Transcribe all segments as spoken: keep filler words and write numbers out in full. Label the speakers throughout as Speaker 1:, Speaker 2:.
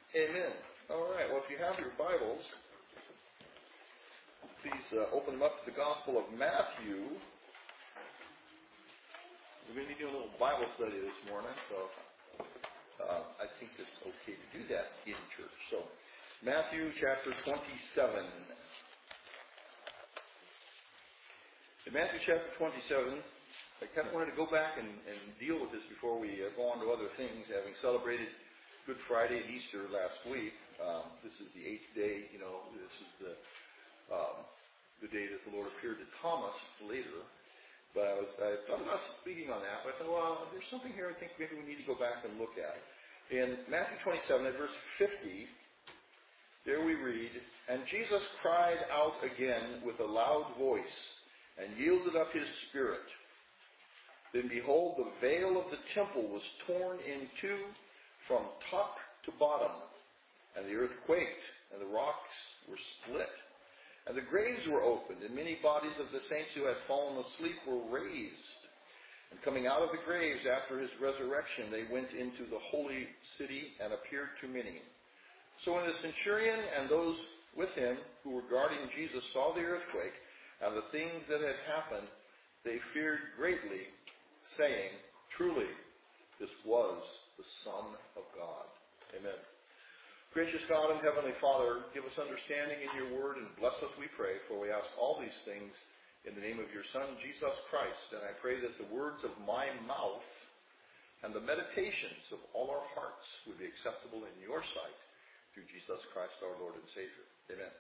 Speaker 1: Amen. All right. Well, if you have your Bibles, please uh, open them up to the Gospel of Matthew. We're going to be doing a little Bible study this morning, so uh, I think it's okay to do that in church. So, Matthew chapter twenty-seven. In Matthew chapter twenty-seven, I kind of wanted to go back and, and deal with this before we uh, go on to other things, having celebrated Good Friday and Easter last week. Um, this is the eighth day, you know, this is the um, the day that the Lord appeared to Thomas later. But I was, I thought about speaking on that, but I thought, well, there's something here I think maybe we need to go back and look at. In Matthew twenty-seven, at verse fifty, there we read, "And Jesus cried out again with a loud voice, and yielded up his spirit. Then behold, the veil of the temple was torn in two from top to bottom, and the earth quaked, and the rocks were split. And the graves were opened, and many bodies of the saints who had fallen asleep were raised. And coming out of the graves after his resurrection, they went into the holy city and appeared to many. So when the centurion and those with him who were guarding Jesus saw the earthquake and the things that had happened, they feared greatly, saying, 'Truly, this was the Son of God.'" Amen. Gracious God and Heavenly Father, give us understanding in your word and bless us, we pray, for we ask all these things in the name of your Son, Jesus Christ. And I pray that the words of my mouth and the meditations of all our hearts would be acceptable in your sight through Jesus Christ, our Lord and Savior. Amen.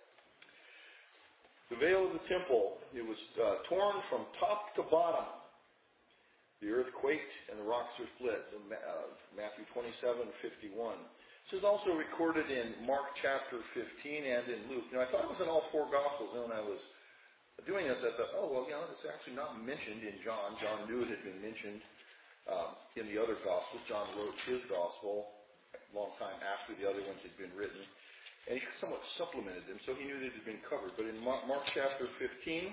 Speaker 1: The veil of the temple, it was uh, torn from top to bottom. The earth quaked and the rocks were split. Uh, Matthew twenty-seven fifty-one. This is also recorded in Mark chapter fifteen and in Luke. Now, I thought it was in all four Gospels, and when I was doing this, I thought, oh, well, you know, it's actually not mentioned in John. John knew it had been mentioned um, in the other Gospels. John wrote his Gospel a long time after the other ones had been written, and he somewhat supplemented them, so he knew that it had been covered. But in Mark chapter fifteen,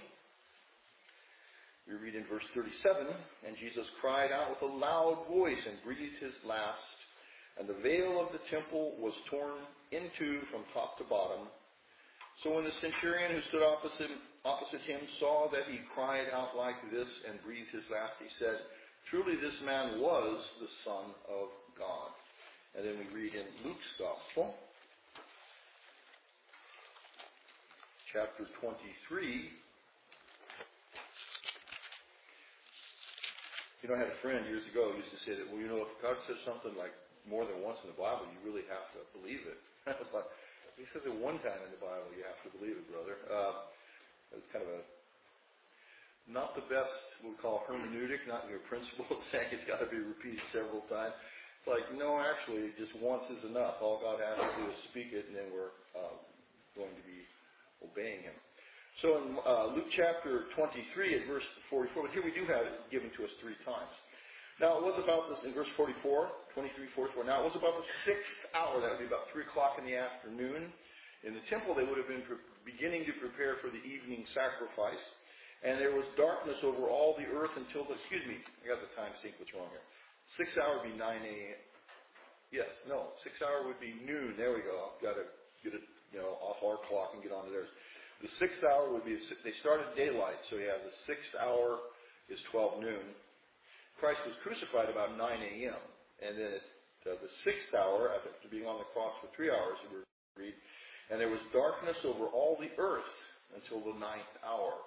Speaker 1: we read in verse thirty-seven, "And Jesus cried out with a loud voice and breathed his last. And the veil of the temple was torn in two from top to bottom. So when the centurion who stood opposite, opposite him saw that he cried out like this and breathed his last, he said, 'Truly this man was the Son of God.'" And then we read in Luke's Gospel, chapter twenty-three. You know, I had a friend years ago who used to say that, well, you know, if God says something like more than once in the Bible, you really have to believe it. I was like, he says it one time in the Bible, you have to believe it, brother. Uh, it was kind of a, not the best, what we call hermeneutic, not your principle of saying it's got to be repeated several times. It's like, no, actually, just once is enough. All God has to do is speak it, and then we're uh, going to be obeying him. So in uh, Luke chapter twenty-three at verse forty-four, but here we do have it given to us three times. Now, it was about this, in verse forty-four, twenty-three, forty-four, now it was about the sixth hour, that would be about three o'clock in the afternoon. In the temple, they would have been pre- beginning to prepare for the evening sacrifice. And there was darkness over all the earth until the, excuse me, I got the time sequence wrong here. Sixth hour would be nine a.m. Yes, no, sixth hour would be noon. There we go. I've got to get it, you know, off our clock and get onto theirs. The sixth hour would be, they started daylight, so yeah, the sixth hour is twelve noon. Christ was crucified about nine a.m. And then at uh, the sixth hour, after being on the cross for three hours, we read, "And there was darkness over all the earth until the ninth hour.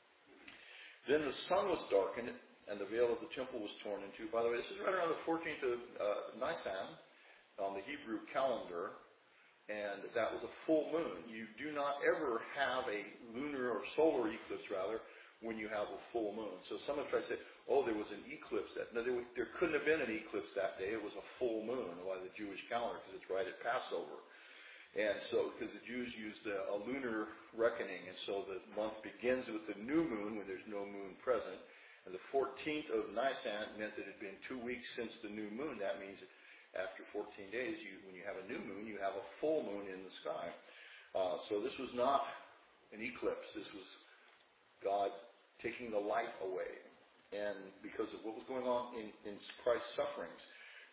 Speaker 1: Then the sun was darkened, and the veil of the temple was torn in two." By the way, this is right around the fourteenth of uh, Nisan on the Hebrew calendar, and that was a full moon. You do not ever have a lunar or solar eclipse, rather, when you have a full moon. So someone tried to say, oh, there was an eclipse. That No, there, there couldn't have been an eclipse that day. It was a full moon by the Jewish calendar because it's right at Passover. And so, because the Jews used a, a lunar reckoning, and so the month begins with the new moon when there's no moon present. And the fourteenth of Nisan meant that it had been two weeks since the new moon. That means after fourteen days, you, when you have a new moon, you have a full moon in the sky. Uh, so this was not an eclipse. This was God taking the light away. And because of what was going on in, in Christ's sufferings,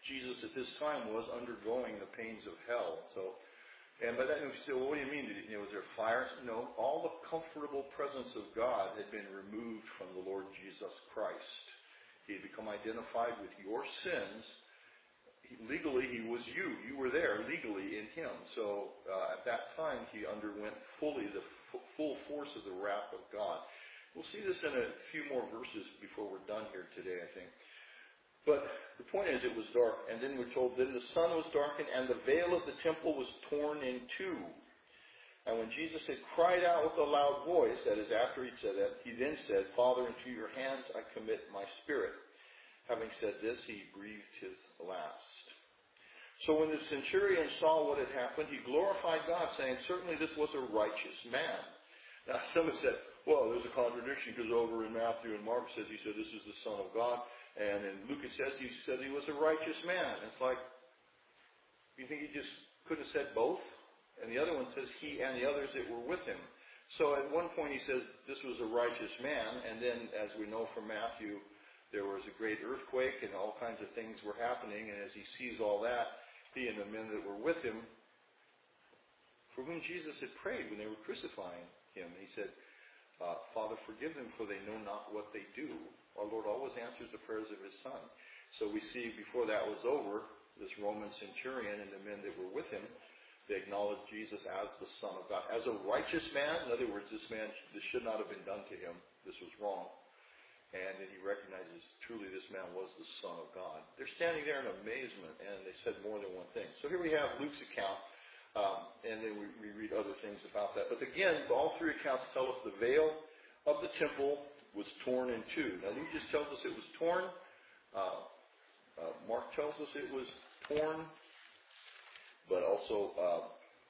Speaker 1: Jesus at this time was undergoing the pains of hell. So, and by that, you say, well, what do you mean? You know, was there fire? No, all the comfortable presence of God had been removed from the Lord Jesus Christ. He had become identified with your sins. He, legally, he was you. You were there legally in him. So uh, at that time, he underwent fully the f- full force of the wrath of God. We'll see this in a few more verses before we're done here today, I think. But the point is, it was dark, and then we're told that the sun was darkened, and the veil of the temple was torn in two. And when Jesus had cried out with a loud voice, that is, after he said that, he then said, Father, into your hands I commit my spirit. Having said this, he breathed his last. So when the centurion saw what had happened, he glorified God, saying, certainly this was a righteous man. Now, some have said, well, there's a contradiction, because over in Matthew and Mark says he said this is the Son of God. And in Luke it says he says he was a righteous man. It's like, you think he just could have said both? And the other one says he and the others that were with him. So at one point he says this was a righteous man. And then, as we know from Matthew, there was a great earthquake and all kinds of things were happening. And as he sees all that, he and the men that were with him, for whom Jesus had prayed when they were crucifying him, and he said, uh, Father, forgive them, for they know not what they do. Our Lord always answers the prayers of his Son. So we see before that was over, this Roman centurion and the men that were with him, they acknowledged Jesus as the Son of God. As a righteous man, in other words, this man, this should not have been done to him. This was wrong. And then he recognizes truly this man was the Son of God. They're standing there in amazement, and they said more than one thing. So here we have Luke's account, um, and then we, we read other things about that. But again, all three accounts tell us the veil of the temple was torn in two. Now Luke just tells us it was torn. Uh, uh, Mark tells us it was torn, but also uh,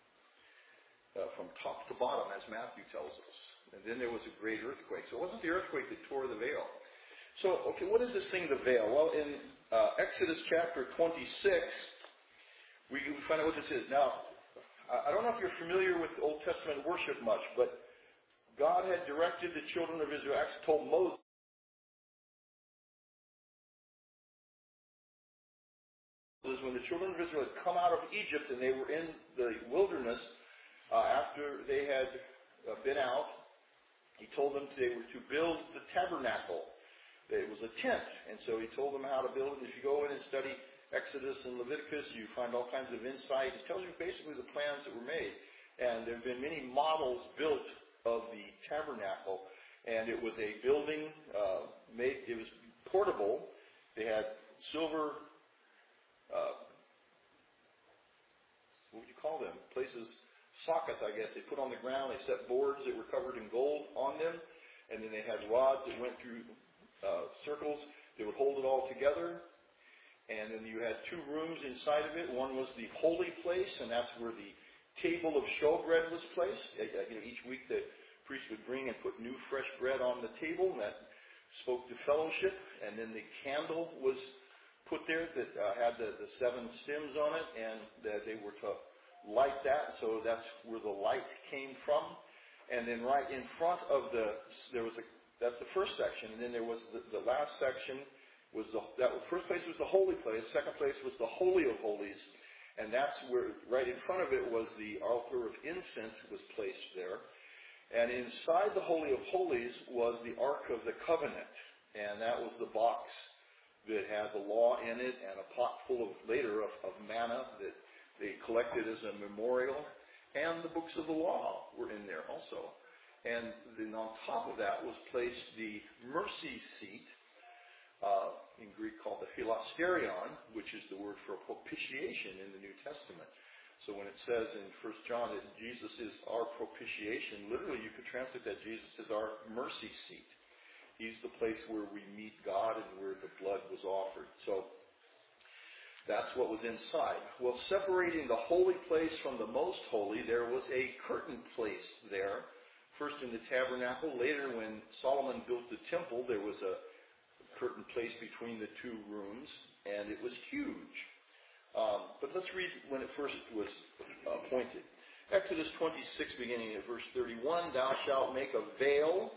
Speaker 1: uh, from top to bottom, as Matthew tells us. And then there was a great earthquake. So it wasn't the earthquake that tore the veil. So, okay, what is this thing, the veil? Well, in uh, Exodus chapter twenty-six, we find out what this is. Now, I don't know if you're familiar with Old Testament worship much, but God had directed the children of Israel, actually told Moses, when the children of Israel had come out of Egypt and they were in the wilderness, uh, after they had uh, been out, he told them they were to build the tabernacle. It was a tent, and so he told them how to build it. If you go in and study Exodus and Leviticus, you find all kinds of insight. It tells you basically the plans that were made. And there have been many models built of the tabernacle, and it was a building uh, made. It was portable. They had silver. Uh, what would you call them? Places, sockets, I guess. They put on the ground. They set boards that were covered in gold on them, and then they had rods that went through uh, circles. They would hold it all together. And then you had two rooms inside of it. One was the holy place, and that's where the table of showbread was placed. You know, each week the priest would bring and put new fresh bread on the table, and that spoke to fellowship. And then the candle was put there that uh, had the, the seven stems on it, and that they were to light that. So that's where the light came from. And then right in front of the, there was a, that's the first section, and then there was the, the last section. Was the that first place was the holy place. Second place was the Holy of Holies, and that's where right in front of it was the altar of incense was placed there. And inside the Holy of Holies was the Ark of the Covenant, and that was the box that had the law in it and a pot full of later of, of manna that they collected as a memorial, and the books of the law were in there also. And then on top of that was placed the mercy seat. Uh, in Greek called the hilasterion, which is the word for propitiation in the New Testament. So when it says in First John that Jesus is our propitiation, literally you could translate that Jesus is our mercy seat. He's the place where we meet God and where the blood was offered. So that's what was inside. Well, separating the holy place from the most holy, there was a curtain placed there. First in the tabernacle. Later when Solomon built the temple, there was a curtain placed between the two rooms, and it was huge. Um, but let's read when it first was appointed. Exodus twenty-six, beginning at verse thirty-one, thou shalt make a veil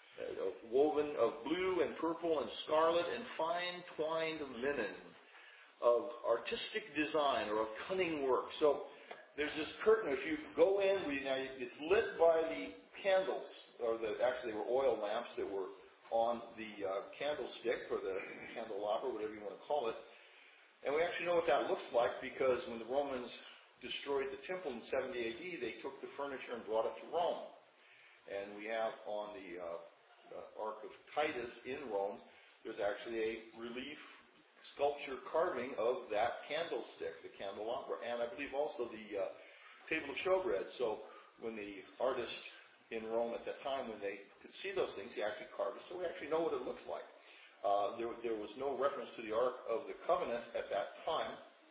Speaker 1: uh, woven of blue and purple and scarlet and fine twined linen, of artistic design or of cunning work. So there's this curtain. If you go in, we, now it's lit by the candles, or the actually they were oil lamps that were on the uh, candlestick or the candelabra, whatever you want to call it. And we actually know what that looks like because when the Romans destroyed the temple in seventy A D, they took the furniture and brought it to Rome. And we have on the uh, uh, Ark of Titus in Rome, there's actually a relief sculpture carving of that candlestick, the candelabra, and I believe also the uh, table of showbread. So when the artist in Rome at that time, when they could see those things, he actually carved it. So we actually know what it looks like. Uh, there, there was no reference to the Ark of the Covenant at that time.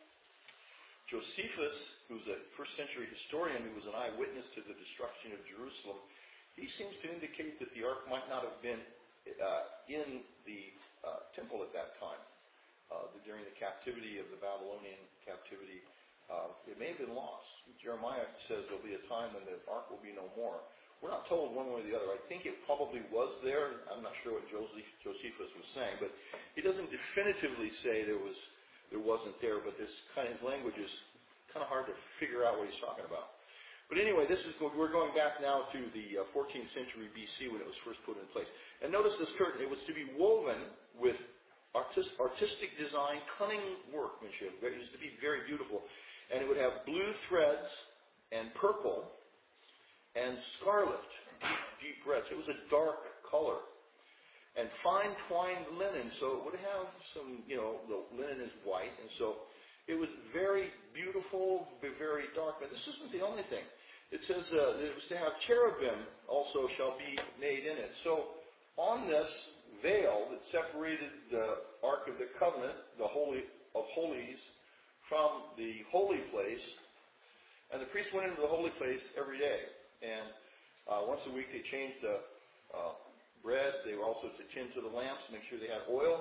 Speaker 1: Josephus, who's a first century historian who was an eyewitness to the destruction of Jerusalem, he seems to indicate that the Ark might not have been uh, in the uh, temple at that time. Uh, during the captivity of the Babylonian captivity, uh, it may have been lost. Jeremiah says there'll be a time when the ark will be no more. We're not told one way or the other. I think it probably was there. I'm not sure what Joseph, Josephus was saying, but he doesn't definitively say there was, there wasn't there. But this kind of language is kind of hard to figure out what he's talking about. But anyway, this is we're going back now to the uh, fourteenth century B C when it was first put in place. And notice this curtain. It was to be woven with Artist, artistic design, cunning workmanship. It used to be very beautiful. And it would have blue threads and purple and scarlet, deep, deep reds. It was a dark color. And fine twined linen. So it would have some, you know, the linen is white. And so it was very beautiful, very dark. But this isn't the only thing. It says uh, it was to have cherubim also shall be made in it. So on this veil that separated the Ark of the Covenant, the Holy of Holies, from the holy place. And the priest went into the holy place every day. And uh, once a week they changed the uh, bread. They were also to tend to the lamps, make sure they had oil.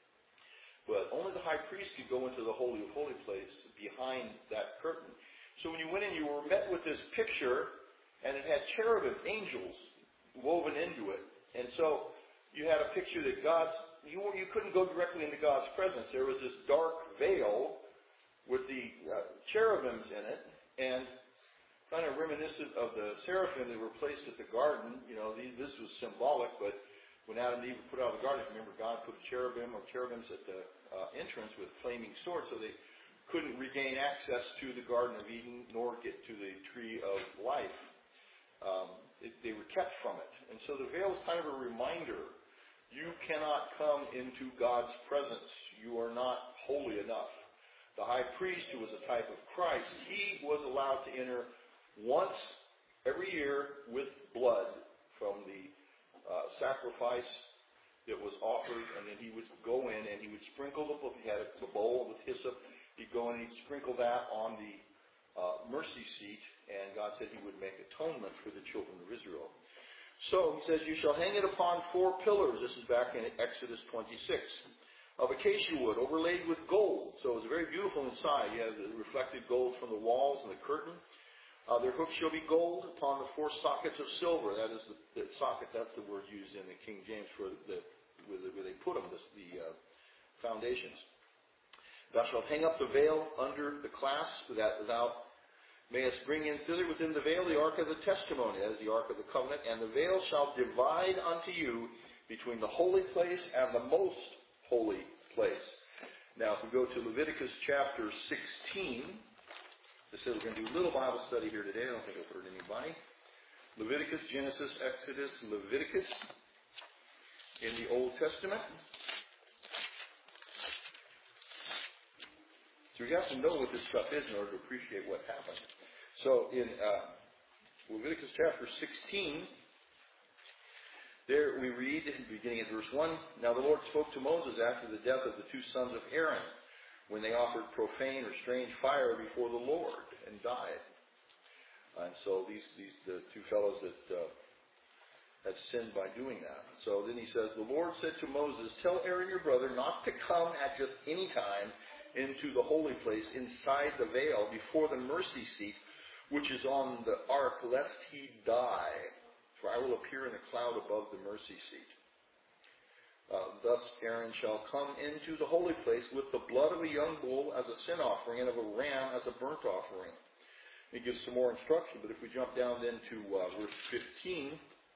Speaker 1: But only the high priest could go into the Holy of Holy place behind that curtain. So when you went in, you were met with this picture, and it had cherubim, angels, woven into it. And so you had a picture that God's, you, you couldn't go directly into God's presence. There was this dark veil with the uh, cherubims in it, and kind of reminiscent of the seraphim that were placed at the garden. You know, these, this was symbolic, but when Adam and Eve were put out of the garden, remember God put cherubim or cherubims at the uh, entrance with flaming swords, so they couldn't regain access to the Garden of Eden nor get to the tree of life. Um, it, they were kept from it. And so the veil is kind of a reminder. You cannot come into God's presence. You are not holy enough. The high priest, who was a type of Christ, he was allowed to enter once every year with blood from the uh, sacrifice that was offered, and then he would go in and he would sprinkle the bowl. He had a bowl with hyssop. He'd go in and he'd sprinkle that on the uh, mercy seat, and God said he would make atonement for the children of Israel. So he says, you shall hang it upon four pillars. This is back in Exodus twenty-six. Of acacia wood, overlaid with gold. So it was very beautiful inside. You have the reflected gold from the walls and the curtain. Uh, their hooks shall be gold upon the four sockets of silver. That is the, the socket. That's the word used in the King James for the where, the, where they put them, this, the uh, foundations. Thou shalt hang up the veil under the clasp, that thou mayest bring in thither within the veil the ark of the testimony, that is the ark of the covenant, and the veil shall divide unto you between the holy place and the most holy place. Now, if we go to Leviticus chapter sixteen, this says we're going to do a little Bible study here today. I don't think I've hurt anybody. Leviticus, Genesis, Exodus, Leviticus in the Old Testament. So you have to know what this stuff is in order to appreciate what happened. So in uh, Leviticus chapter sixteen, there we read, beginning at verse one, Now the Lord spoke to Moses after the death of the two sons of Aaron, when they offered profane or strange fire before the Lord and died. And so these, these the two fellows that uh, had sinned by doing that. So then he says, the Lord said to Moses, Tell Aaron your brother not to come at just any time into the holy place inside the veil before the mercy seat, which is on the ark, lest he die. For I will appear in a cloud above the mercy seat. Uh, thus Aaron shall come into the holy place with the blood of a young bull as a sin offering and of a ram as a burnt offering. He gives some more instruction, but if we jump down then to uh, verse fifteen,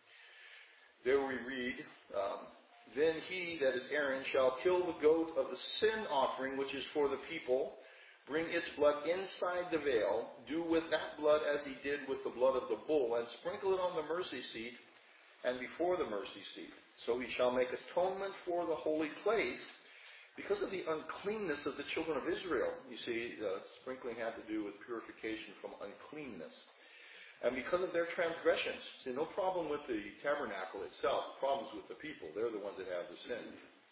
Speaker 1: there we read, um, Then he, that is Aaron, shall kill the goat of the sin offering, which is for the people, bring its blood inside the veil, do with that blood as he did with the blood of the bull, and sprinkle it on the mercy seat and before the mercy seat. So he shall make atonement for the holy place, because of the uncleanness of the children of Israel. You see, uh, sprinkling had to do with purification from uncleanness. And because of their transgressions. See, no problem with the tabernacle itself. The problem's with the people. They're the ones that have the sin.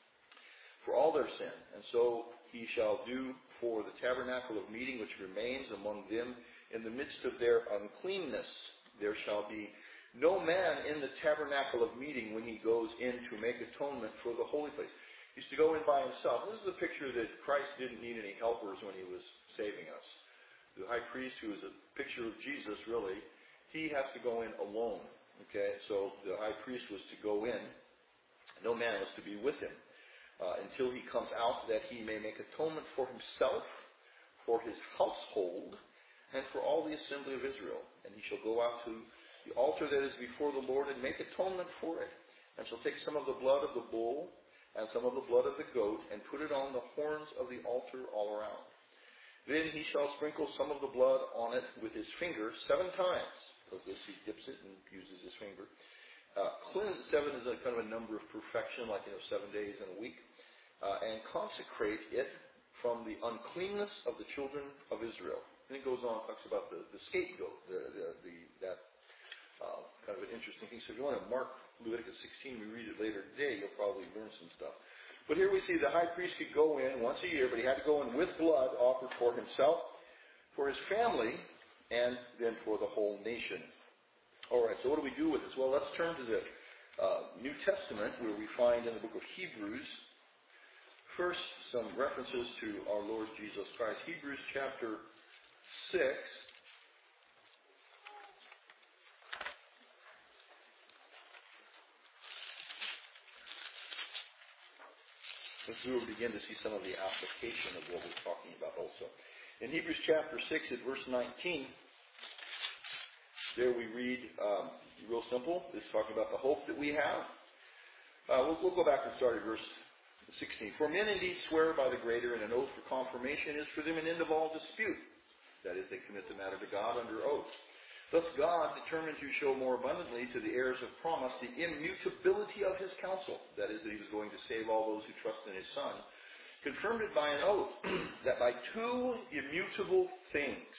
Speaker 1: For all their sin. And so he shall do for the tabernacle of meeting, which remains among them in the midst of their uncleanness. There shall be no man in the tabernacle of meeting when he goes in to make atonement for the holy place. He used to go in by himself. This is a picture that Christ didn't need any helpers when he was saving us. The high priest, who is a picture of Jesus, really, he has to go in alone. Okay, so the high priest was to go in. No man was to be with him uh, until he comes out, that he may make atonement for himself, for his household, and for all the assembly of Israel. And he shall go out to the altar that is before the Lord and make atonement for it. And shall take some of the blood of the bull and some of the blood of the goat, and put it on the horns of the altar all around. Then he shall sprinkle some of the blood on it with his finger seven times. Of this he dips it and uses his finger. Uh, cleanse, seven is a kind of a number of perfection, like, you know, seven days in a week. Uh, and consecrate it from the uncleanness of the children of Israel. And it goes on, talks about the, the scapegoat, the, the, the, that uh, kind of an interesting thing. So if you want to mark Leviticus sixteen, we read it later today, you'll probably learn some stuff. But here we see the high priest could go in once a year, but he had to go in with blood offered for himself, for his family, and then for the whole nation. All right, so what do we do with this? Well, let's turn to the uh, New Testament, where we find in the book of Hebrews, first, some references to our Lord Jesus Christ. Hebrews chapter six. This is where we begin to see some of the application of what we're talking about also. In Hebrews chapter six at verse nineteen, there we read, um, real simple, it's talking about the hope that we have. Uh, we'll, we'll go back and start at verse sixteen. For men indeed swear by the greater, and an oath for confirmation is for them an end of all dispute. That is, they commit the matter to God under oath. Thus God determined to show more abundantly to the heirs of promise the immutability of his counsel. That is, that he was going to save all those who trust in his Son. Confirmed it by an oath, that by two immutable things,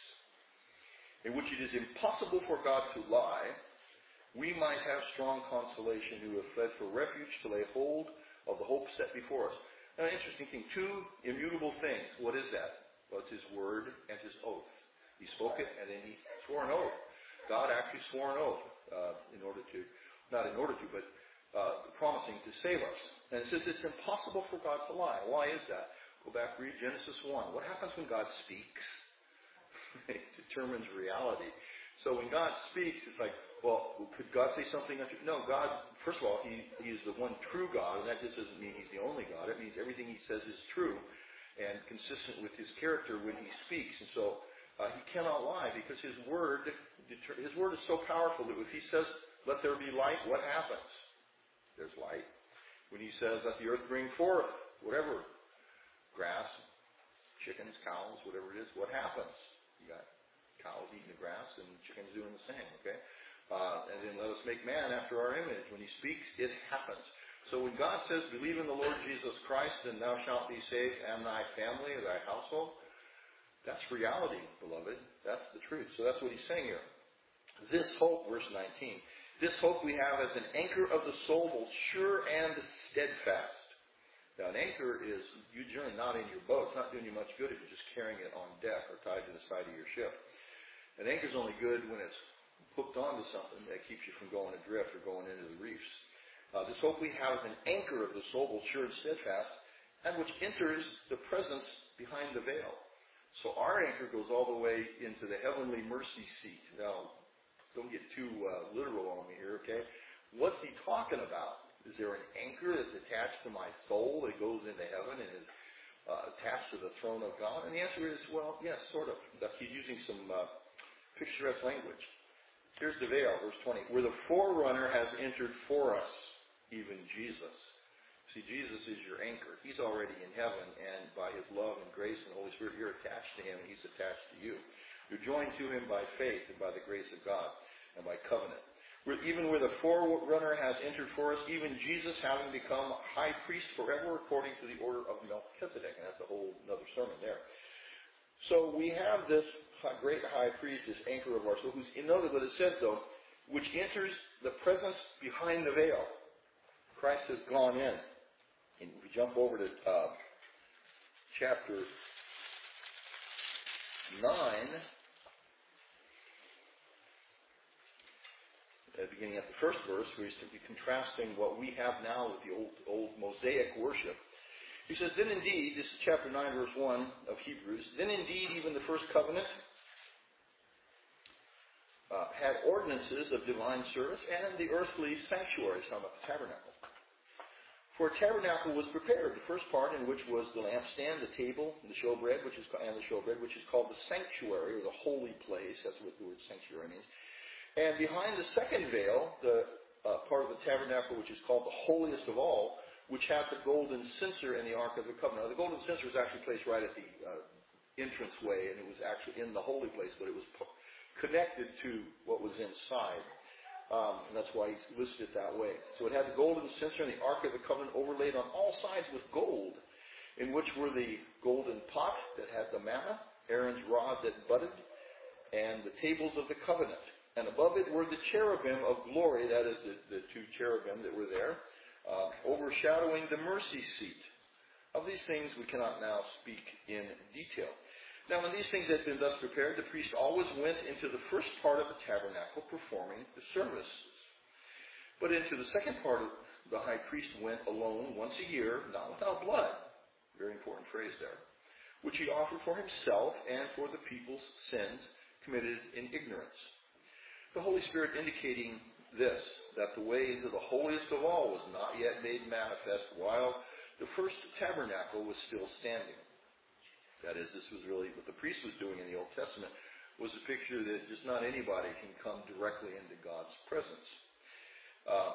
Speaker 1: in which it is impossible for God to lie, we might have strong consolation who have fled for refuge to lay hold of the hope set before us. Now, an interesting thing, two immutable things. What is that? Well, it's his word and his oath. He spoke it, and then he swore an oath. God actually swore an oath uh, in order to, not in order to, but uh, promising to save us. And it says it's impossible for God to lie. Why is that? Go back, read Genesis one. What happens when God speaks? It determines reality. So when God speaks, it's like, well, could God say something? No, God, first of all, he, he is the one true God, and that just doesn't mean he's the only God. It means everything he says is true and consistent with his character when he speaks. And so uh, he cannot lie, because his word, his word is so powerful that if he says, let there be light, what happens? There's light. When he says, let the earth bring forth, whatever, grass, chickens, cows, whatever it is, what happens? You got cows eating the grass and chickens doing the same, okay? Uh, and then let us make man after our image. When he speaks, it happens. So when God says, believe in the Lord Jesus Christ, and thou shalt be saved, and thy family, or thy household, that's reality, beloved. That's the truth. So that's what he's saying here. This hope, verse nineteen, this hope we have as an anchor of the soul, both sure and steadfast. Now, an anchor is usually not in your boat. It's not doing you much good if you're just carrying it on deck or tied to the side of your ship. An anchor is only good when it's hooked onto something that keeps you from going adrift or going into the reefs. Uh, this hope we have is an anchor of the soul, both sure and steadfast, and which enters the presence behind the veil. So our anchor goes all the way into the heavenly mercy seat. Now, don't get too uh, literal on me here, okay? What's he talking about? Is there an anchor that's attached to my soul that goes into heaven and is uh, attached to the throne of God? And the answer is, well, yes, sort of. He's using some uh, picturesque language. Here's the veil, verse twenty. Where the forerunner has entered for us, even Jesus. See, Jesus is your anchor. He's already in heaven, and by His love and grace and Holy Spirit, you're attached to Him, and He's attached to you. You're joined to Him by faith and by the grace of God and by covenant. Where, even where the forerunner has entered for us, even Jesus having become high priest forever according to the order of Melchizedek. And that's a whole other sermon there. So we have this great high priest, this anchor of our soul, who's, notice what it says though, which enters the presence behind the veil. Christ has gone in. And if we jump over to uh, chapter nine, uh, beginning at the first verse, where he's to be contrasting what we have now with the old, old Mosaic worship. He says, then indeed, this is chapter nine, verse one of Hebrews, then indeed even the first covenant uh, had ordinances of divine service and the earthly sanctuaries, talking about the tabernacle. For a tabernacle was prepared, the first part in which was the lampstand, the table, and the showbread, which is and the showbread, which is called the sanctuary, or the holy place. That's what the word sanctuary means. And behind the second veil, the uh, part of the tabernacle, which is called the holiest of all, which had the golden censer and the Ark of the Covenant. Now, the golden censer was actually placed right at the uh, entranceway, and it was actually in the holy place, but it was po- connected to what was inside. Um, and that's why he's listed it that way. So it had the golden censer and the Ark of the Covenant overlaid on all sides with gold, in which were the golden pot that had the manna, Aaron's rod that budded, and the tables of the covenant. And above it were the cherubim of glory, that is the, the two cherubim that were there, uh, overshadowing the mercy seat. Of these things we cannot now speak in detail. Now, when these things had been thus prepared, the priest always went into the first part of the tabernacle performing the services. But into the second part, of the high priest went alone once a year, not without blood. Very important phrase there. Which he offered for himself and for the people's sins committed in ignorance. The Holy Spirit indicating this, that the way into the holiest of all was not yet made manifest while the first tabernacle was still standing. That is, this was really what the priest was doing in the Old Testament, was a picture that just not anybody can come directly into God's presence. Um,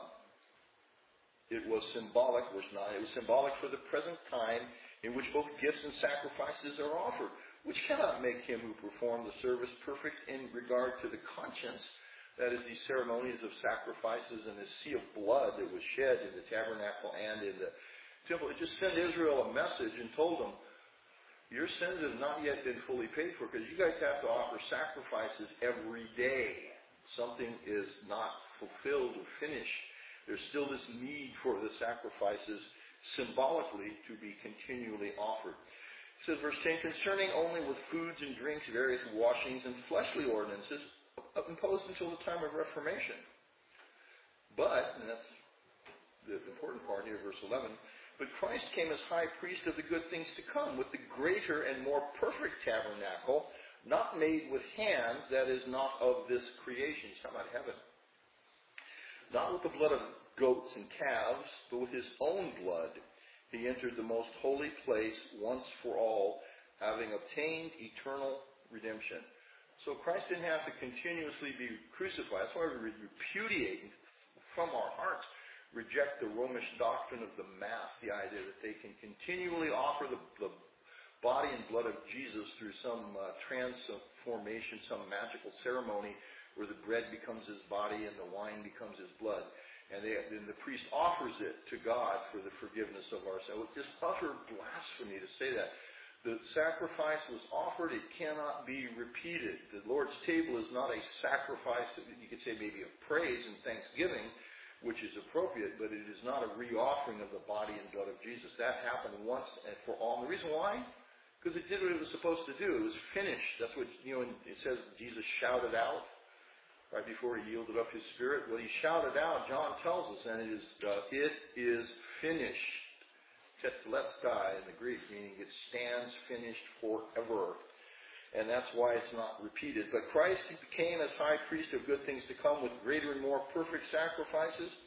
Speaker 1: it was symbolic, verse nine, it was symbolic for the present time in which both gifts and sacrifices are offered, which cannot make him who performed the service perfect in regard to the conscience. That is, these ceremonies of sacrifices and this sea of blood that was shed in the tabernacle and in the temple. It just sent Israel a message and told them, your sins have not yet been fully paid for, because you guys have to offer sacrifices every day. Something is not fulfilled or finished. There's still this need for the sacrifices symbolically to be continually offered. It says, verse ten, concerning only with foods and drinks, various washings and fleshly ordinances imposed until the time of Reformation. But, and that's the important part here, verse eleven, but Christ came as high priest of the good things to come, with the greater and more perfect tabernacle, not made with hands, that is, not of this creation. He's talking about heaven. Not with the blood of goats and calves, but with his own blood, he entered the most holy place once for all, having obtained eternal redemption. So Christ didn't have to continuously be crucified. That's why we repudiate from our hearts, reject the Romish doctrine of the Mass, the idea that they can continually offer the, the body and blood of Jesus through some uh, transformation, some magical ceremony where the bread becomes his body and the wine becomes his blood. And they, then the priest offers it to God for the forgiveness of our sins. It's utter blasphemy to say that. The sacrifice was offered, it cannot be repeated. The Lord's table is not a sacrifice, you could say maybe of praise and thanksgiving, which is appropriate, but it is not a re-offering of the body and blood of Jesus. That happened once and for all. And the reason why? Because it did what it was supposed to do. It was finished. That's what, you know, it says Jesus shouted out right before he yielded up his spirit. What he shouted out, John tells us, and it is, uh, it is finished. Tetelestai in the Greek, meaning it stands finished forever. And that's why it's not repeated. But Christ became as high priest of good things to come with greater and more perfect sacrifices.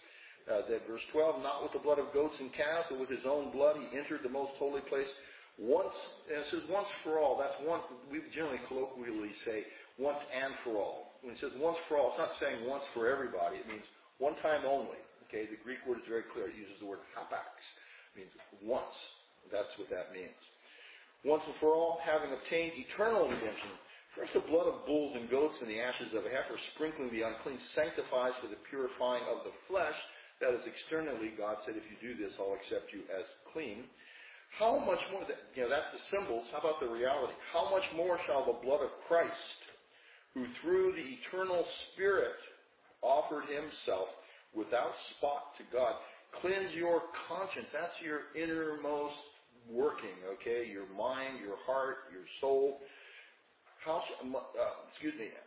Speaker 1: Uh, that verse twelve, not with the blood of goats and calves, but with his own blood he entered the most holy place once, and it says once for all. That's one, we generally colloquially say once and for all. When it says once for all, it's not saying once for everybody. It means one time only. Okay, the Greek word is very clear. It uses the word hapax. It means once. That's what that means. Once and for all, having obtained eternal redemption. First, the blood of bulls and goats and the ashes of a heifer, sprinkling the unclean, sanctifies for the purifying of the flesh. That is externally, God said, if you do this, I'll accept you as clean. How much more, you know, that's the symbols. How about the reality? How much more shall the blood of Christ, who through the eternal Spirit offered himself without spot to God, cleanse your conscience? That's your innermost working, okay? Your mind, your heart, your soul. How shall, uh, excuse me,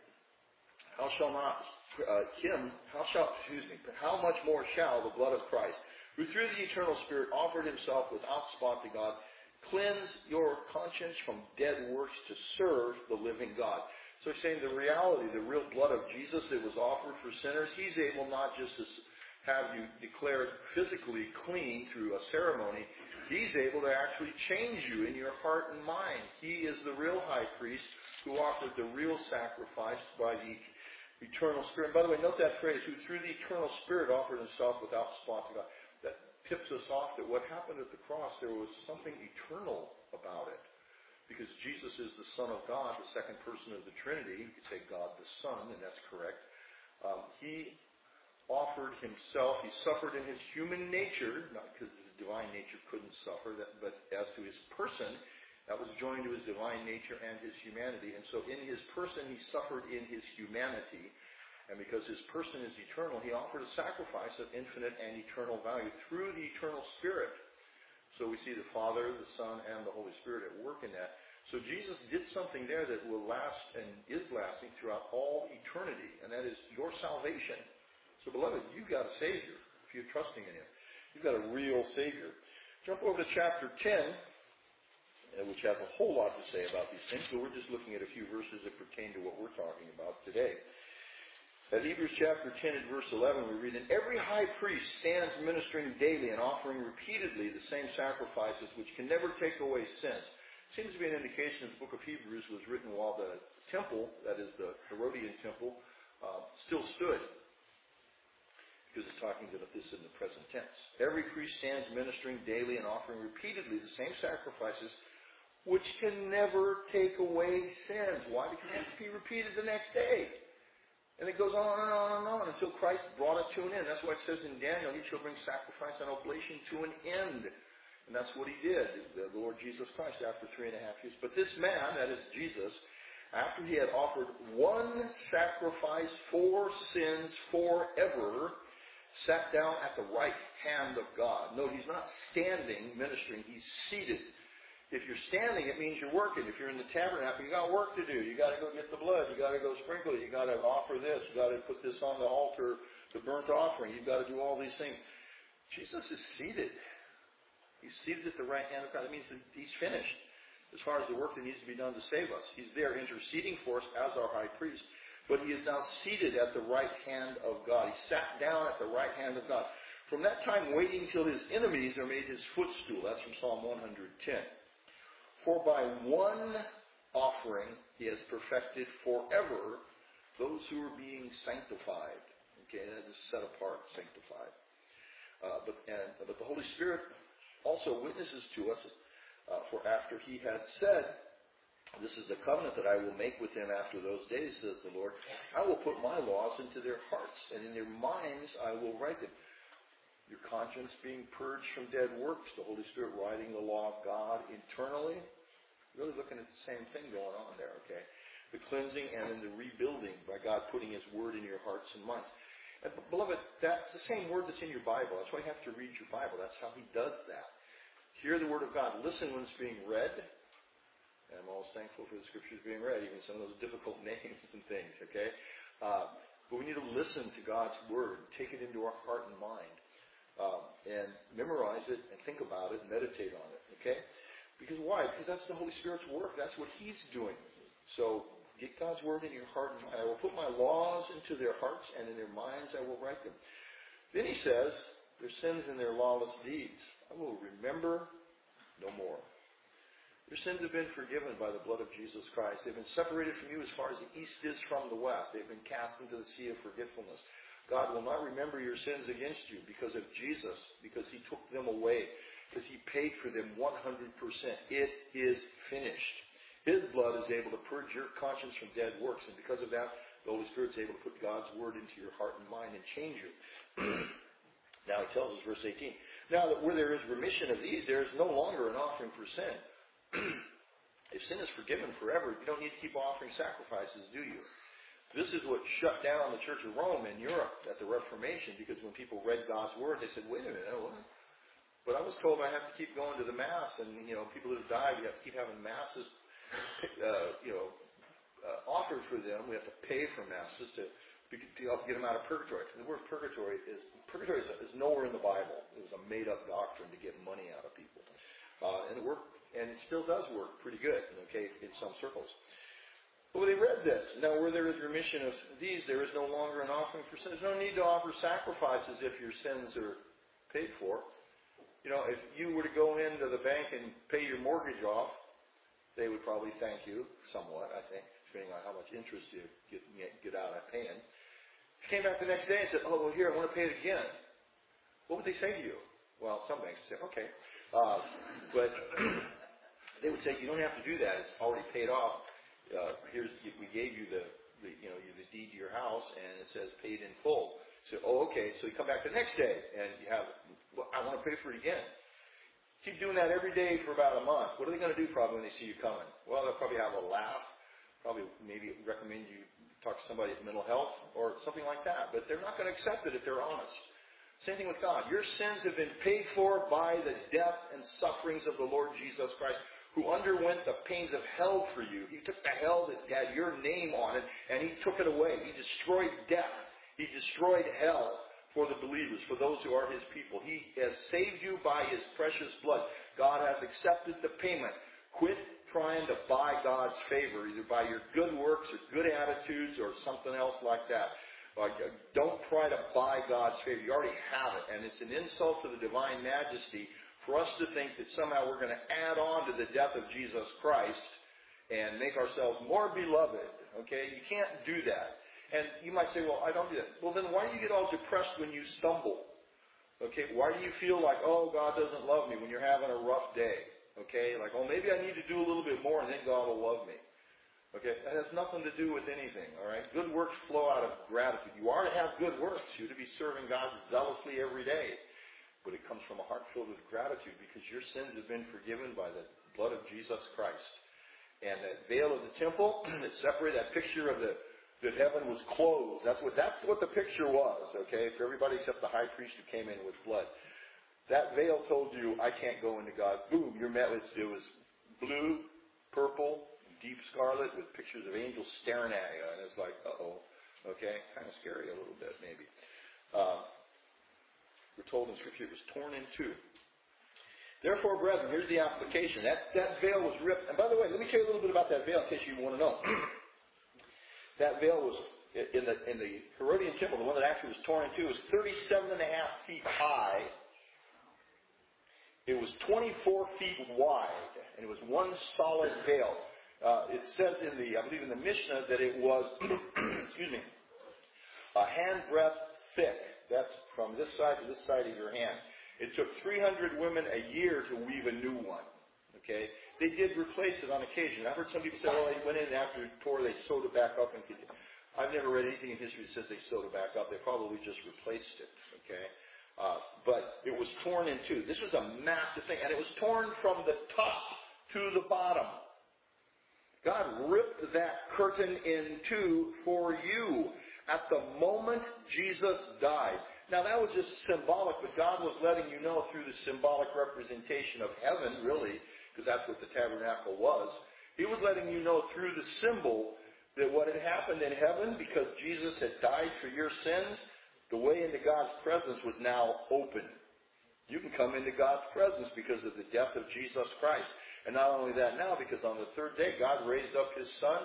Speaker 1: how shall not uh, him, how shall, excuse me, but how much more shall the blood of Christ, who through the eternal Spirit offered himself without spot to God, cleanse your conscience from dead works to serve the living God? So he's saying the reality, the real blood of Jesus that was offered for sinners, he's able not just to have you declared physically clean through a ceremony, he's able to actually change you in your heart and mind. He is the real high priest who offered the real sacrifice by the eternal Spirit. And by the way, note that phrase, who through the eternal Spirit offered himself without spot to God. That tips us off that what happened at the cross, there was something eternal about it. Because Jesus is the Son of God, the second person of the Trinity. You could say God the Son, and that's correct. Um, he offered himself. He suffered in his human nature, not because his divine nature couldn't suffer, that, but as to his person, that was joined to his divine nature and his humanity. And so in his person, he suffered in his humanity. And because his person is eternal, he offered a sacrifice of infinite and eternal value through the eternal Spirit. So we see the Father, the Son, and the Holy Spirit at work in that. So Jesus did something there that will last and is lasting throughout all eternity, and that is your salvation. So beloved, you've got a Savior if you're trusting in him. You've got a real Savior. Jump over to chapter ten, which has a whole lot to say about these things, but we're just looking at a few verses that pertain to what we're talking about today. At Hebrews chapter ten and verse eleven, we read, and every high priest stands ministering daily and offering repeatedly the same sacrifices which can never take away sins. It seems to be an indication that the book of Hebrews was written while the temple, that is the Herodian temple, uh, still stood. Because it's talking about this in the present tense. Every priest stands ministering daily and offering repeatedly the same sacrifices which can never take away sins. Why? Because it has to be repeated the next day. And it goes on and on and on until Christ brought it to an end. That's why it says in Daniel, he shall bring sacrifice and oblation to an end. And that's what he did, the Lord Jesus Christ, after three and a half years. But this man, that is Jesus, after he had offered one sacrifice for sins forever, sat down at the right hand of God. Note, he's not standing ministering, he's seated. If you're standing, it means you're working. If you're in the tabernacle, you got work to do. You got to go get the blood. You got to go sprinkle it. You got to offer this. You got to put this on the altar, the burnt offering. You've got to do all these things. Jesus is seated. He's seated at the right hand of God. That means that he's finished as far as the work that needs to be done to save us. He's there interceding for us as our high priest. But he is now seated at the right hand of God. He sat down at the right hand of God. From that time, waiting till his enemies are made his footstool. That's from Psalm one hundred ten. For by one offering he has perfected forever those who are being sanctified. Okay, that is set apart, sanctified. Uh, but, and, but the Holy Spirit also witnesses to us, uh, for after he had said, this is the covenant that I will make with them after those days, says the Lord. I will put my laws into their hearts, and in their minds I will write them. Your conscience being purged from dead works, the Holy Spirit writing the law of God internally. Really looking at the same thing going on there, okay? The cleansing and then the rebuilding by God putting his word in your hearts and minds. And beloved, that's the same word that's in your Bible. That's why you have to read your Bible. That's how he does that. Hear the word of God. Listen when it's being read. And I'm always thankful for the scriptures being read, even some of those difficult names and things, okay? Uh, but we need to listen to God's word, take it into our heart and mind. Um, and memorize it and think about it and meditate on it, okay? Because why? Because that's the Holy Spirit's work. That's what he's doing. So get God's word in your heart and mind. I will put my laws into their hearts, and in their minds I will write them. Then he says, their sins and their lawless deeds, I will remember no more. Your sins have been forgiven by the blood of Jesus Christ. They've been separated from you as far as the east is from the west. They've been cast into the sea of forgetfulness. God will not remember your sins against you because of Jesus, because he took them away, because he paid for them one hundred percent. It is finished. His blood is able to purge your conscience from dead works, and because of that, the Holy Spirit is able to put God's word into your heart and mind and change you. Now he tells us, verse eighteen, now that where there is remission of these, there is no longer an offering for sin. If sin is forgiven forever, you don't need to keep offering sacrifices, do you? This is what shut down the Church of Rome in Europe at the Reformation, because when people read God's Word, they said, wait a minute, what? But I was told I have to keep going to the Mass, and, you know, people that have died, we have to keep having Masses, uh, you know, uh, offered for them. We have to pay for Masses to, to help get them out of purgatory. The word purgatory is, purgatory is, is nowhere in the Bible. It was a made-up doctrine to get money out of people. Uh, and it worked. And it still does work pretty good, okay, in some circles. Well, they read this. Now, where there is remission of these, there is no longer an offering for sin. There's no need to offer sacrifices if your sins are paid for. You know, if you were to go into the bank and pay your mortgage off, they would probably thank you somewhat, I think, depending on how much interest you get, get out of paying. If you came back the next day and said, oh, well, here, I want to pay it again, what would they say to you? Well, some banks would say, okay. Uh, but... They would say, you don't have to do that. It's already paid off. Uh, here's we gave you the, the you know the deed to your house, and it says paid in full. So, oh, okay. So you come back the next day, and you have, well, I want to pay for it again. Keep doing that every day for about a month. What are they going to do probably when they see you coming? Well, they'll probably have a laugh. Probably maybe recommend you talk to somebody at mental health or something like that. But they're not going to accept it if they're honest. Same thing with God. Your sins have been paid for by the death and sufferings of the Lord Jesus Christ, who underwent the pains of hell for you. He took the hell that had your name on it, and he took it away. He destroyed death. He destroyed hell for the believers, for those who are his people. He has saved you by his precious blood. God has accepted the payment. Quit trying to buy God's favor, either by your good works or good attitudes or something else like that. Don't try to buy God's favor. You already have it, and it's an insult to the divine majesty for us to think that somehow we're going to add on to the death of Jesus Christ and make ourselves more beloved. Okay? You can't do that. And you might say, well, I don't do that. Well, then why do you get all depressed when you stumble? Okay? Why do you feel like, oh, God doesn't love me when you're having a rough day? Okay? Like, oh, maybe I need to do a little bit more and then God will love me. Okay? That has nothing to do with anything. All right? Good works flow out of gratitude. You are to have good works. You're to be serving God zealously every day. But it comes from a heart filled with gratitude because your sins have been forgiven by the blood of Jesus Christ. And that veil of the temple that separated, that picture of the that heaven was closed. That's what that's what the picture was, okay, for everybody except the high priest who came in with blood. That veil told you, I can't go into God. Boom, you're met with it was blue, purple, deep scarlet with pictures of angels staring at you. And it's like, uh-oh, okay, kind of scary a little bit maybe. Uh, We're told in Scripture it was torn in two. Therefore, brethren, here's the application. That, that veil was ripped. And by the way, let me tell you a little bit about that veil in case you want to know. That veil was, in the in the Herodian temple, the one that actually was torn in two, was thirty-seven and a half feet high. It was twenty-four feet wide, and it was one solid veil. Uh, it says in the, I believe in the Mishnah, that it was, excuse me, a handbreadth thick. That's from this side to this side of your hand. It took three hundred women a year to weave a new one. Okay? They did replace it on occasion. I've heard some people say, well, they went in after it tore, they sewed it back up. And I've never read anything in history that says they sewed it back up. They probably just replaced it. Okay? Uh, but it was torn in two. This was a massive thing. And it was torn from the top to the bottom. God ripped that curtain in two for you at the moment Jesus died. Now, that was just symbolic, but God was letting you know through the symbolic representation of heaven, really, because that's what the tabernacle was. He was letting you know through the symbol that what had happened in heaven, because Jesus had died for your sins, the way into God's presence was now open. You can come into God's presence because of the death of Jesus Christ. And not only that now, because on the third day, God raised up His Son,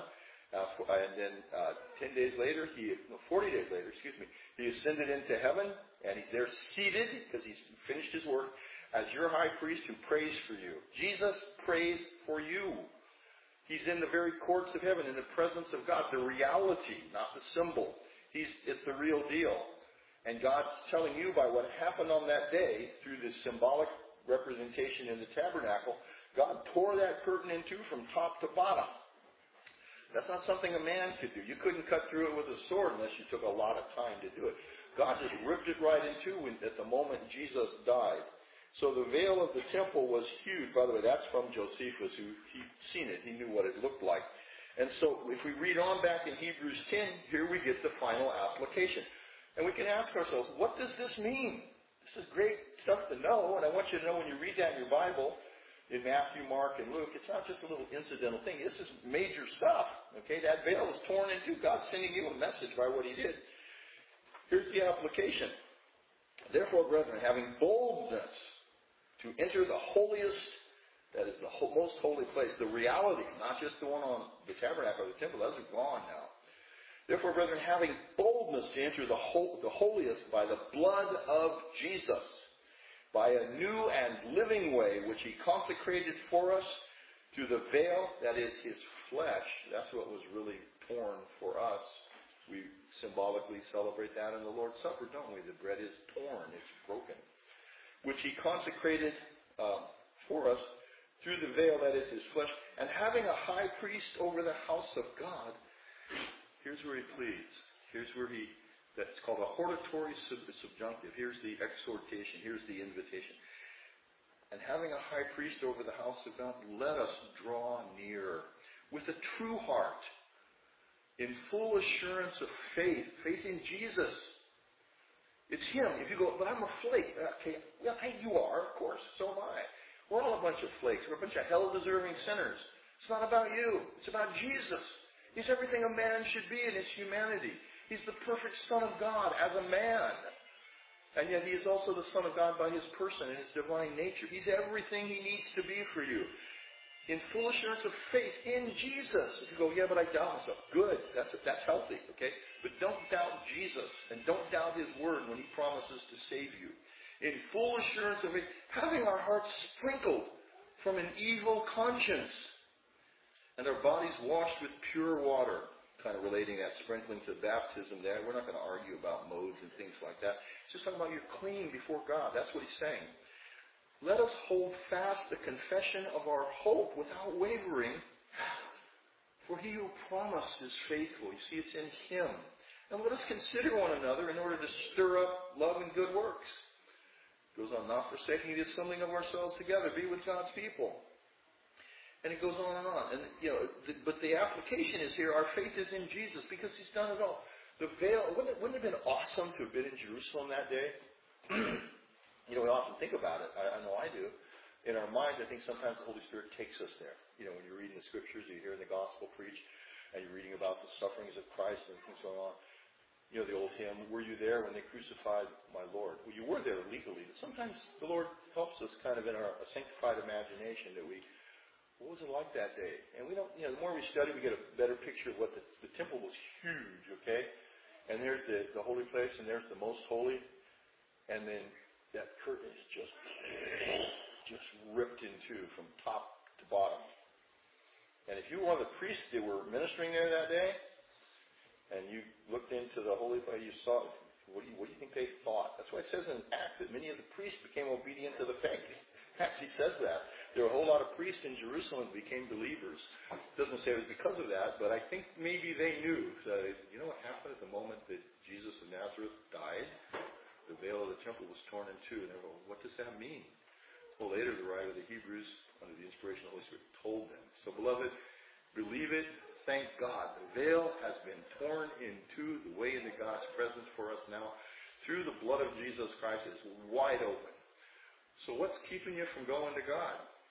Speaker 1: Uh, for, and then uh, ten days later, he no, forty days later, excuse me, he ascended into heaven, and he's there seated because he's finished his work as your high priest who prays for you. Jesus prays for you. He's in the very courts of heaven, in the presence of God, the reality, not the symbol. He's it's the real deal. And God's telling you by what happened on that day through this symbolic representation in the tabernacle, God tore that curtain in two from top to bottom. That's not something a man could do. You couldn't cut through it with a sword unless you took a lot of time to do it. God just ripped it right in two at the moment Jesus died. So the veil of the temple was huge. By the way, that's from Josephus, who he'd seen it. He knew what it looked like. And so if we read on back in Hebrews ten, here we get the final application. And we can ask ourselves, what does this mean? This is great stuff to know, and I want you to know when you read that in your Bible, in Matthew, Mark, and Luke, it's not just a little incidental thing. This is major stuff. Okay, that veil is torn in two. God's sending you a message by what he did. Here's the application. Therefore, brethren, having boldness to enter the holiest, that is the ho- most holy place, the reality, not just the one on the tabernacle or the temple, those are gone now. Therefore, brethren, having boldness to enter the, hol- the holiest by the blood of Jesus, by a new and living way which he consecrated for us through the veil, that is his flesh. That's what was really torn for us. We symbolically celebrate that in the Lord's Supper, don't we? The bread is torn, it's broken. Which he consecrated uh, for us through the veil, that is his flesh. And having a high priest over the house of God, here's where he pleads. Here's where he... That's called a hortatory subjunctive. Here's the exhortation. Here's the invitation. And having a high priest over the house of God, let us draw near with a true heart, in full assurance of faith, faith in Jesus. It's him. If you go, but I'm a flake. Okay, well, you are, of course. So am I. We're all a bunch of flakes. We're a bunch of hell-deserving sinners. It's not about you. It's about Jesus. He's everything a man should be in his humanity. He's the perfect Son of God as a man. And yet he is also the Son of God by his person and his divine nature. He's everything he needs to be for you. In full assurance of faith in Jesus. If you go, yeah, but I doubt myself. Good. That's, that's healthy, okay? But don't doubt Jesus. And don't doubt his word when he promises to save you. In full assurance of faith, having our hearts sprinkled from an evil conscience. And our bodies washed with pure water. Kind of relating that sprinkling to baptism there. We're not going to argue about modes and things like that. It's just talking about you're clean before God. That's what he's saying. Let us hold fast the confession of our hope without wavering, for he who promised is faithful. You see, it's in him. And let us consider one another in order to stir up love and good works. It goes on, not forsaking the assembling of ourselves together. Be with God's people. And it goes on and on. And, you know, the, but the application is here, our faith is in Jesus because he's done it all. The veil, wouldn't it, wouldn't it have been awesome to have been in Jerusalem that day? You know, we often think about it. I, I know I do. In our minds, I think sometimes the Holy Spirit takes us there. You know, when you're reading the scriptures, you hear the gospel preached, and you're reading about the sufferings of Christ and things going on. You know, the old hymn, were you there when they crucified my Lord? Well, you were there legally, but sometimes the Lord helps us kind of in our a sanctified imagination that we, what was it like that day? And we don't, you know, the more we study, we get a better picture of what the, the temple was huge, okay? And there's the, the holy place, and there's the most holy. And then that curtain is just, just ripped in two from top to bottom. And if you were one of the priests that were ministering there that day, and you looked into the holy place, you saw, what do you, what do you think they thought? That's why it says in Acts that many of the priests became obedient to the faith. Actually says that. There were a whole lot of priests in Jerusalem who became believers. It doesn't say it was because of that, but I think maybe they knew. That, you know what happened at the moment that Jesus of Nazareth died? The veil of the temple was torn in two. And they were, what does that mean? Well, later the writer of the Hebrews, under the inspiration of the Holy Spirit, told them. So, beloved, believe it. Thank God. The veil has been torn in two. The way into God's presence for us now, through the blood of Jesus Christ, is wide open. So what's keeping you from going to God?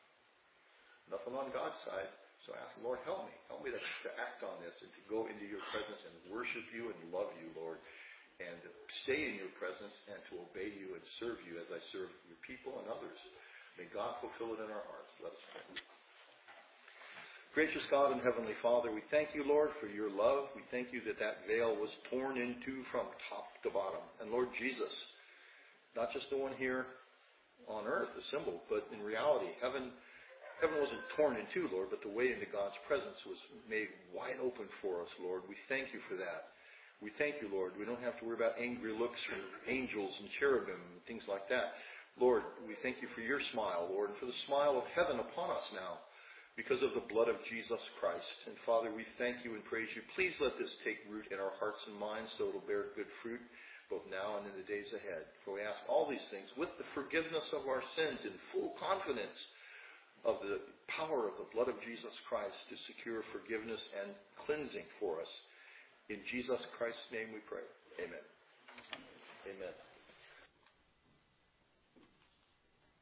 Speaker 1: Nothing on God's side. So ask the Lord, help me. Help me to, to act on this and to go into your presence and worship you and love you, Lord. And to stay in your presence and to obey you and serve you as I serve your people and others. May God fulfill it in our hearts. Let us pray. Gracious God and Heavenly Father, we thank you, Lord, for your love. We thank you that that veil was torn into from top to bottom. And Lord Jesus, not just the one here on earth assembled, but in reality, heaven heaven wasn't torn in two, Lord, but the way into God's presence was made wide open for us, Lord. We thank you for that. We thank you, Lord. We don't have to worry about angry looks from angels and cherubim and things like that. Lord, we thank you for your smile, Lord, and for the smile of heaven upon us now, because of the blood of Jesus Christ. And Father, we thank you and praise you. Please let this take root in our hearts and minds so it will bear good fruit, both now and in the days ahead. For we ask all these things with the forgiveness of our sins in full confidence of the power of the blood of Jesus Christ to secure forgiveness and cleansing for us. In Jesus Christ's name we pray. Amen. Amen.